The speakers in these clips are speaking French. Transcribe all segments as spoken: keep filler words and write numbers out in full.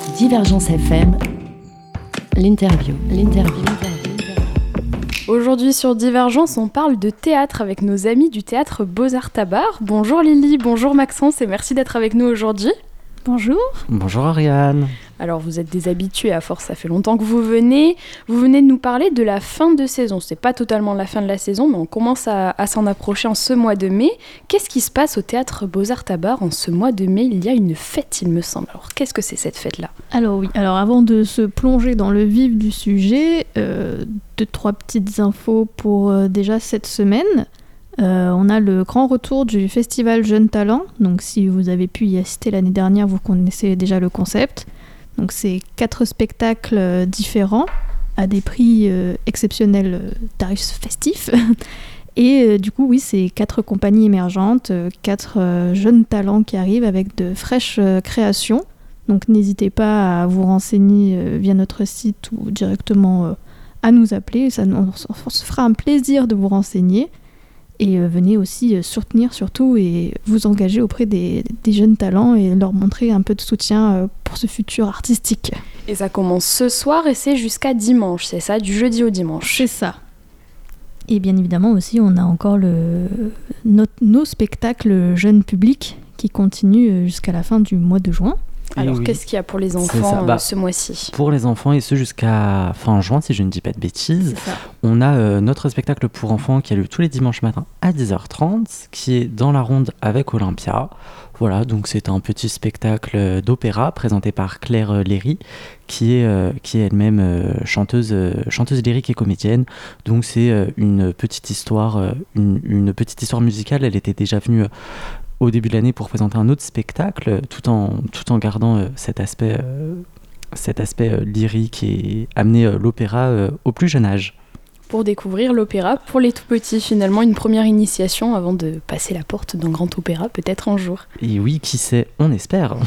Divergence F M, l'interview, l'interview. Aujourd'hui sur Divergence, on parle de théâtre avec nos amis du théâtre Beaux-Arts Tabar. Bonjour Lily, bonjour Maxence et merci d'être avec nous aujourd'hui. Bonjour. Bonjour Ariane. Alors vous êtes des habitués à force, ça fait longtemps que vous venez. Vous venez de nous parler de la fin de saison. C'est pas totalement la fin de la saison, mais on commence à, à s'en approcher en ce mois de mai. Qu'est-ce qui se passe au théâtre Beaux-Arts Tabar en ce mois de mai? Il y a une fête, il me semble. Alors qu'est-ce que c'est cette fête-là? Alors oui, alors avant de se plonger dans le vif du sujet, euh, deux, trois petites infos pour euh, déjà cette semaine. Euh, on a le grand retour du festival Jeunes Talents. Donc si vous avez pu y assister l'année dernière, vous connaissez déjà le concept. Donc c'est quatre spectacles euh, différents à des prix euh, exceptionnels, euh, tarifs festifs. Et euh, du coup, oui, c'est quatre compagnies émergentes, euh, quatre euh, jeunes talents qui arrivent avec de fraîches euh, créations. Donc n'hésitez pas à vous renseigner euh, via notre site ou directement euh, à nous appeler. Ça, on, on se fera un plaisir de vous renseigner. Et euh, venez aussi euh, soutenir surtout et vous engager auprès des, des jeunes talents et leur montrer un peu de soutien euh, pour ce futur artistique. Et ça commence ce soir et c'est jusqu'à dimanche, c'est ça, du jeudi au dimanche. C'est ça. Et bien évidemment aussi, on a encore le, notre, nos spectacles jeunes publics qui continuent jusqu'à la fin du mois de juin. Alors, oui. Qu'est-ce qu'il y a pour les enfants bah, euh, ce mois-ci? Pour les enfants, et ce jusqu'à fin juin, si je ne dis pas de bêtises, on a euh, notre spectacle pour enfants qui a lieu tous les dimanches matins à dix heures trente, qui est dans la ronde avec Olympia. Voilà, donc c'est un petit spectacle d'opéra présenté par Claire euh, Léry, qui est, euh, qui est elle-même euh, chanteuse, euh, chanteuse lyrique et comédienne. Donc c'est euh, une petite histoire, euh, une, une petite histoire musicale. Elle était déjà venue euh, au début de l'année pour présenter un autre spectacle, tout en, tout en gardant euh, cet aspect, euh, cet aspect euh, lyrique et amener euh, l'opéra euh, au plus jeune âge. Pour découvrir l'opéra, pour les tout petits, finalement, une première initiation avant de passer la porte d'un grand opéra, peut-être un jour. Et oui, qui sait, on espère.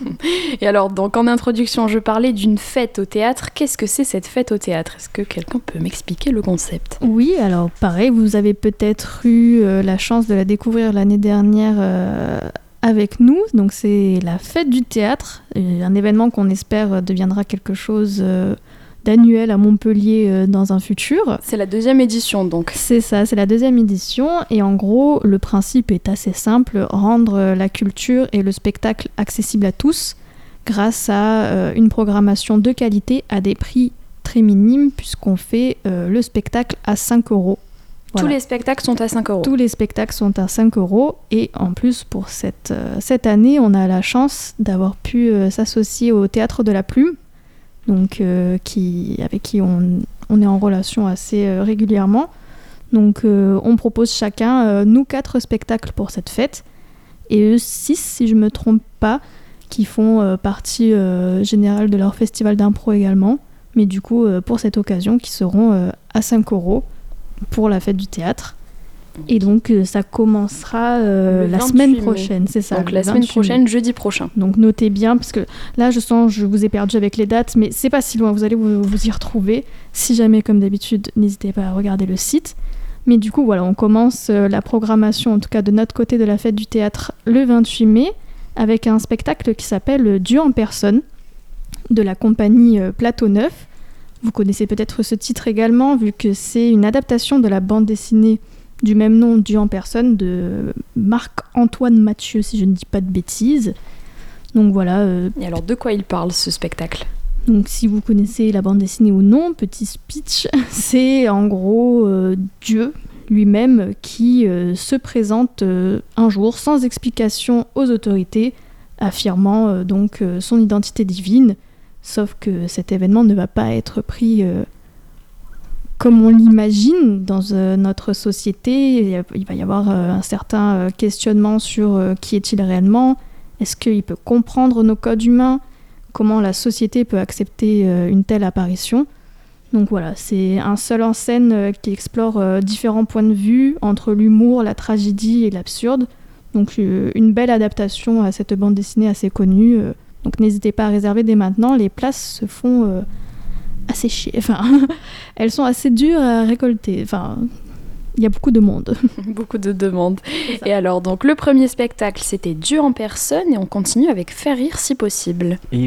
Et alors, donc en introduction, je parlais d'une fête au théâtre. Qu'est-ce que c'est cette fête au théâtre? Est-ce que quelqu'un peut m'expliquer le concept? Oui, alors pareil, vous avez peut-être eu euh, la chance de la découvrir l'année dernière euh, avec nous. Donc c'est la fête du théâtre, un événement qu'on espère deviendra quelque chose euh, d'annuel à Montpellier euh, dans un futur. C'est la deuxième édition donc. C'est ça, c'est la deuxième édition et en gros le principe est assez simple, rendre la culture et le spectacle accessible à tous grâce à euh, une programmation de qualité à des prix très minimes puisqu'on fait euh, le spectacle à cinq euros. Voilà. Tous les spectacles sont à cinq euros. Tous les spectacles sont à cinq euros et en plus pour cette, euh, cette année on a la chance d'avoir pu euh, s'associer au Théâtre de la Plume. Donc, euh, qui, avec qui on, on est en relation assez euh, régulièrement. Donc euh, on propose chacun, euh, nous quatre spectacles pour cette fête, et eux six, si je ne me trompe pas, qui font euh, partie euh, générale de leur festival d'impro également, mais du coup euh, pour cette occasion qui seront euh, à cinq euros pour la fête du théâtre. Et donc euh, ça commencera euh, la semaine prochaine, c'est ça. Donc la semaine prochaine, jeudi prochain. Donc notez bien, parce que là je sens je vous ai perdu avec les dates, mais c'est pas si loin, vous allez vous, vous y retrouver. Si jamais, comme d'habitude, n'hésitez pas à regarder le site. Mais du coup voilà, on commence euh, la programmation, en tout cas de notre côté de la fête du théâtre, le vingt-huit mai, avec un spectacle qui s'appelle Dieu en personne, de la compagnie euh, Plateau Neuf. Vous connaissez peut-être ce titre également, vu que c'est une adaptation de la bande dessinée du même nom, Dieu en personne, de Marc-Antoine Mathieu, si je ne dis pas de bêtises. Donc voilà. Euh, Et alors, de quoi il parle, ce spectacle? Donc si vous connaissez la bande dessinée ou non, petit speech, c'est en gros euh, Dieu lui-même qui euh, se présente euh, un jour sans explication aux autorités, affirmant euh, donc euh, son identité divine, sauf que cet événement ne va pas être pris... Euh, comme on l'imagine dans euh, notre société. Il va y avoir euh, un certain euh, questionnement sur euh, qui est-il réellement, est-ce qu'il peut comprendre nos codes humains, comment la société peut accepter euh, une telle apparition. Donc voilà, c'est un seul en scène euh, qui explore euh, différents points de vue entre l'humour, la tragédie et l'absurde. Donc euh, une belle adaptation à cette bande dessinée assez connue. Euh, donc n'hésitez pas à réserver dès maintenant, les places se font... Euh, assez chier, enfin, elles sont assez dures à récolter, enfin, il y a beaucoup de monde. Beaucoup de demandes. Et alors, donc, le premier spectacle, c'était Dieu en personne, et on continue avec Faire rire si possible. Et oui,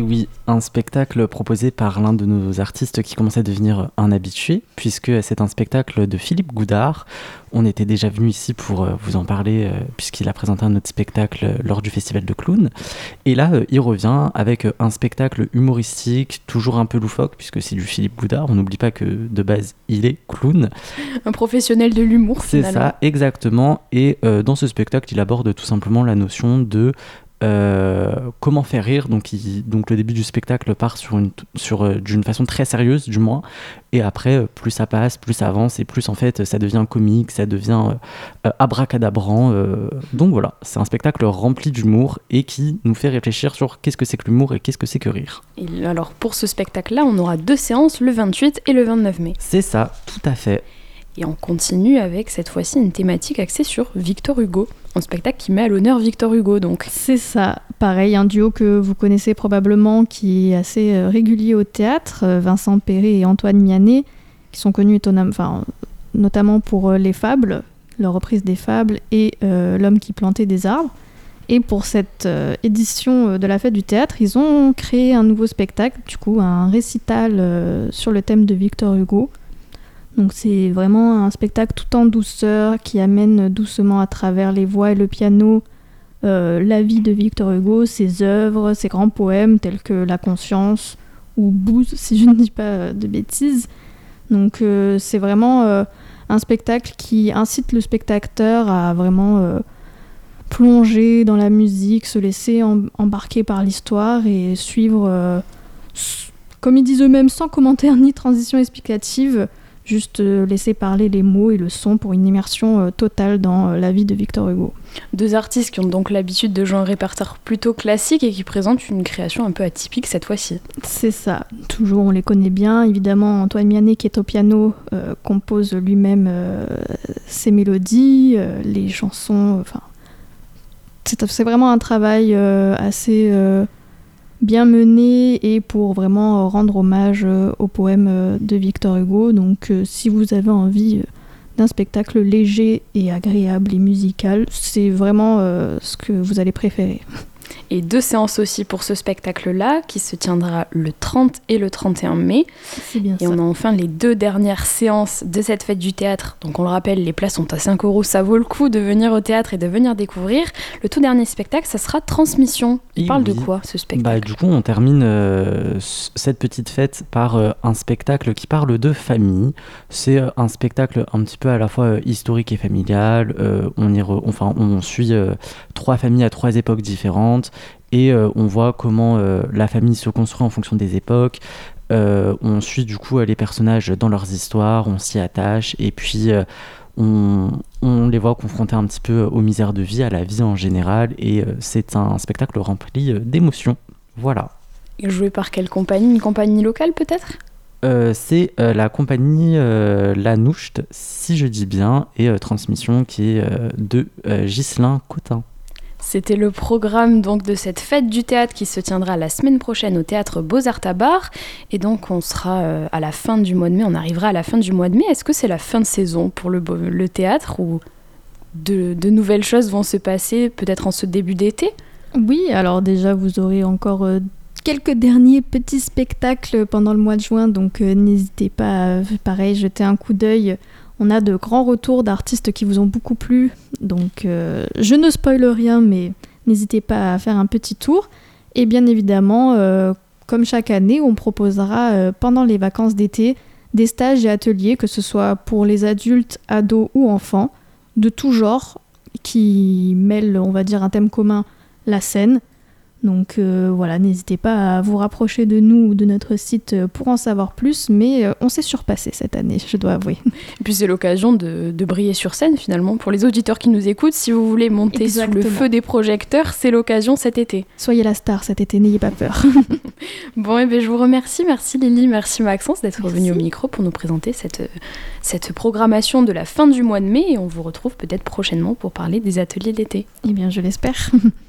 un spectacle proposé par l'un de nos artistes qui commençait à devenir un habitué, puisque c'est un spectacle de Philippe Goudard. On était déjà venu ici pour euh, vous en parler, euh, puisqu'il a présenté un autre spectacle euh, lors du Festival de Clown. Et là, euh, il revient avec euh, un spectacle humoristique, toujours un peu loufoque, puisque c'est du Philippe Goudard. On n'oublie pas que de base, il est clown. Un professionnel de l'humour, C'est finalement. ça, exactement. Et euh, dans ce spectacle, il aborde tout simplement la notion de Euh, comment faire rire. Donc, il, donc le début du spectacle part sur une, sur, euh, d'une façon très sérieuse du moins, et après euh, plus ça passe, plus ça avance, et plus en fait ça devient comique, ça devient euh, abracadabrant. Euh, donc voilà, c'est un spectacle rempli d'humour et qui nous fait réfléchir sur qu'est-ce que c'est que l'humour et qu'est-ce que c'est que rire. Et alors pour ce spectacle-là, on aura deux séances, le vingt-huit et le vingt-neuf mai. C'est ça, tout à fait. Et on continue avec cette fois-ci une thématique axée sur Victor Hugo, un spectacle qui met à l'honneur Victor Hugo donc. C'est ça, pareil, un duo que vous connaissez probablement qui est assez euh, régulier au théâtre, euh, Vincent Perret et Antoine Mianet, qui sont connus étonnamment, enfin, notamment pour euh, Les Fables, leur reprise des Fables et euh, L'homme qui plantait des arbres. Et pour cette euh, édition euh, de la fête du théâtre, ils ont créé un nouveau spectacle, du coup un récital euh, sur le thème de Victor Hugo. Donc c'est vraiment un spectacle tout en douceur qui amène doucement à travers les voix et le piano euh, la vie de Victor Hugo, ses œuvres, ses grands poèmes tels que La Conscience ou Booze, si je ne dis pas de bêtises. Donc euh, c'est vraiment euh, un spectacle qui incite le spectateur à vraiment euh, plonger dans la musique, se laisser em- embarquer par l'histoire et suivre, euh, s- comme ils disent eux-mêmes, sans commentaire ni transition explicative, juste euh, laisser parler les mots et le son pour une immersion euh, totale dans euh, la vie de Victor Hugo. Deux artistes qui ont donc l'habitude de jouer un répertoire plutôt classique et qui présentent une création un peu atypique cette fois-ci. C'est ça, toujours on les connaît bien. Évidemment, Antoine Mianet qui est au piano euh, compose lui-même euh, ses mélodies, euh, les chansons. Enfin, c'est, c'est vraiment un travail euh, assez euh, bien mené et pour vraiment rendre hommage euh, au poème euh, de Victor Hugo. Donc euh, si vous avez envie euh, d'un spectacle léger et agréable et musical, c'est vraiment euh, ce que vous allez préférer. Et deux séances aussi pour ce spectacle-là, qui se tiendra le trente et le trente et un mai. C'est bien et ça. on a enfin les deux dernières séances de cette fête du théâtre. Donc on le rappelle, les places sont à cinq euros, ça vaut le coup de venir au théâtre et de venir découvrir. Le tout dernier spectacle, ça sera Transmission. Il Et parle oui. de quoi ce spectacle? Bah, du coup, on termine euh, c- cette petite fête par euh, un spectacle qui parle de famille. C'est euh, un spectacle un petit peu à la fois euh, historique et familial. Euh, on, y re- enfin, on suit euh, trois familles à trois époques différentes et euh, on voit comment euh, la famille se construit en fonction des époques. Euh, on suit du coup euh, les personnages dans leurs histoires, on s'y attache et puis euh, on, on les voit confrontés un petit peu aux misères de vie, à la vie en général, et euh, c'est un spectacle rempli euh, d'émotions. Voilà. Et joué par quelle compagnie? Une compagnie locale peut-être? Euh, c'est euh, la compagnie euh, La Nouchte, si je dis bien, et euh, Transmission qui est euh, de euh, Ghislain Cotin. C'était le programme donc de cette fête du théâtre qui se tiendra la semaine prochaine au théâtre Beaux-Arts à Bar. Et donc on sera euh, à la fin du mois de mai, on arrivera à la fin du mois de mai. Est-ce que c'est la fin de saison pour le, le théâtre ou de, de nouvelles choses vont se passer peut-être en ce début d'été? Oui, alors déjà vous aurez encore euh, quelques derniers petits spectacles pendant le mois de juin, donc euh, n'hésitez pas à, pareil, jeter un coup d'œil. On a de grands retours d'artistes qui vous ont beaucoup plu, donc euh, je ne spoile rien, mais n'hésitez pas à faire un petit tour. Et bien évidemment, euh, comme chaque année, on proposera euh, pendant les vacances d'été des stages et ateliers, que ce soit pour les adultes, ados ou enfants, de tout genre, qui mêlent, on va dire, un thème commun, la scène. Donc euh, voilà, n'hésitez pas à vous rapprocher de nous ou de notre site pour en savoir plus, mais euh, on s'est surpassé cette année, je dois avouer. Et puis c'est l'occasion de, de briller sur scène finalement. Pour les auditeurs qui nous écoutent, si vous voulez monter Exactement. sous le feu des projecteurs, c'est l'occasion cet été. Soyez la star cet été, n'ayez pas peur. Bon, et bien je vous remercie. Merci Lily, merci Maxence d'être Merci. venu au micro pour nous présenter cette, cette programmation de la fin du mois de mai. Et on vous retrouve peut-être prochainement pour parler des ateliers d'été. Eh bien, je l'espère.